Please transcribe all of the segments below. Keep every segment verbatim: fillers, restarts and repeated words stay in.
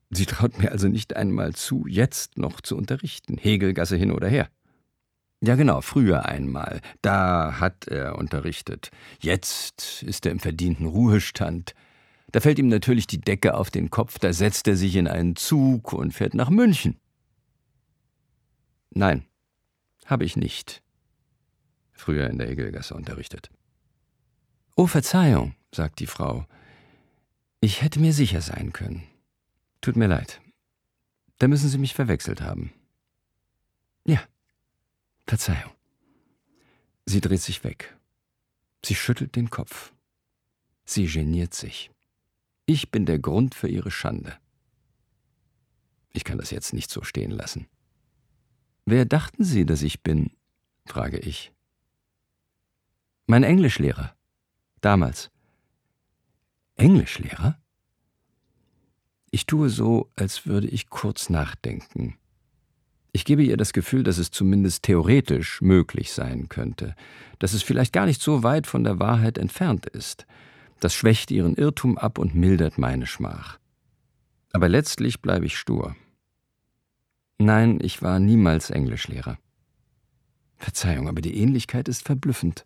Sie traut mir also nicht einmal zu, jetzt noch zu unterrichten, Hegelgasse hin oder her. Ja genau, früher einmal, da hat er unterrichtet. Jetzt ist er im verdienten Ruhestand. Da fällt ihm natürlich die Decke auf den Kopf, da setzt er sich in einen Zug und fährt nach München. Nein, habe ich nicht. Früher in der Hegelgasse unterrichtet. »Oh, Verzeihung«, sagt die Frau. »Ich hätte mir sicher sein können. Tut mir leid. Da müssen Sie mich verwechselt haben.« »Ja, Verzeihung.« Sie dreht sich weg. Sie schüttelt den Kopf. Sie geniert sich. Ich bin der Grund für ihre Schande. Ich kann das jetzt nicht so stehen lassen. »Wer dachten Sie, dass ich bin?«, frage ich. »Mein Englischlehrer. Damals.« »Englischlehrer?« Ich tue so, als würde ich kurz nachdenken. Ich gebe ihr das Gefühl, dass es zumindest theoretisch möglich sein könnte, dass es vielleicht gar nicht so weit von der Wahrheit entfernt ist. Das schwächt ihren Irrtum ab und mildert meine Schmach. Aber letztlich bleibe ich stur. Nein, ich war niemals Englischlehrer. Verzeihung, aber die Ähnlichkeit ist verblüffend.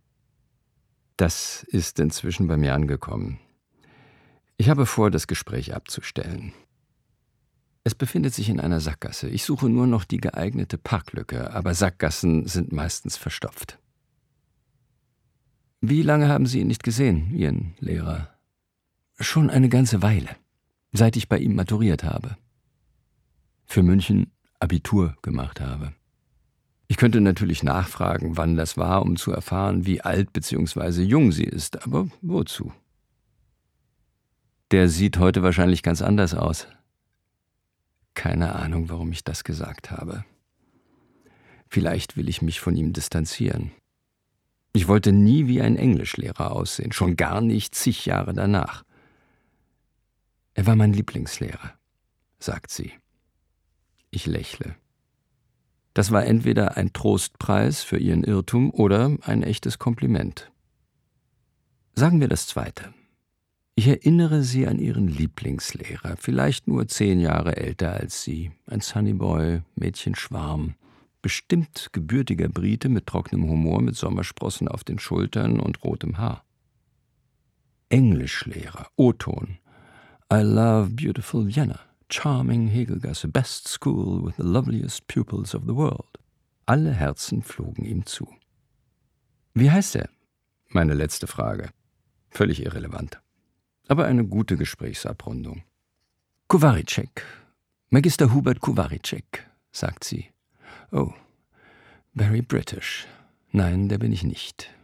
Das ist inzwischen bei mir angekommen. Ich habe vor, das Gespräch abzustellen. Es befindet sich in einer Sackgasse. Ich suche nur noch die geeignete Parklücke, aber Sackgassen sind meistens verstopft. »Wie lange haben Sie ihn nicht gesehen, Ihren Lehrer?« »Schon eine ganze Weile, seit ich bei ihm maturiert habe. Für München Abitur gemacht habe. Ich könnte natürlich nachfragen, wann das war, um zu erfahren, wie alt bzw. jung sie ist, aber wozu? Der sieht heute wahrscheinlich ganz anders aus. Keine Ahnung, warum ich das gesagt habe. Vielleicht will ich mich von ihm distanzieren. Ich wollte nie wie ein Englischlehrer aussehen, schon gar nicht zig Jahre danach. Er war mein Lieblingslehrer, sagt sie. Ich lächle. Das war entweder ein Trostpreis für ihren Irrtum oder ein echtes Kompliment. Sagen wir das Zweite. Ich erinnere Sie an Ihren Lieblingslehrer, vielleicht nur zehn Jahre älter als Sie, ein Sunnyboy, Mädchenschwarm, bestimmt gebürtiger Brite mit trockenem Humor, mit Sommersprossen auf den Schultern und rotem Haar. Englischlehrer, O-Ton. I love beautiful Vienna. Charming Hegelgasse, best school with the loveliest pupils of the world. Alle Herzen flogen ihm zu. Wie heißt er? Meine letzte Frage. Völlig irrelevant. Aber eine gute Gesprächsabrundung. Kowaricek. Magister Hubert Kowaricek, sagt sie. Oh, very British. Nein, der bin ich nicht.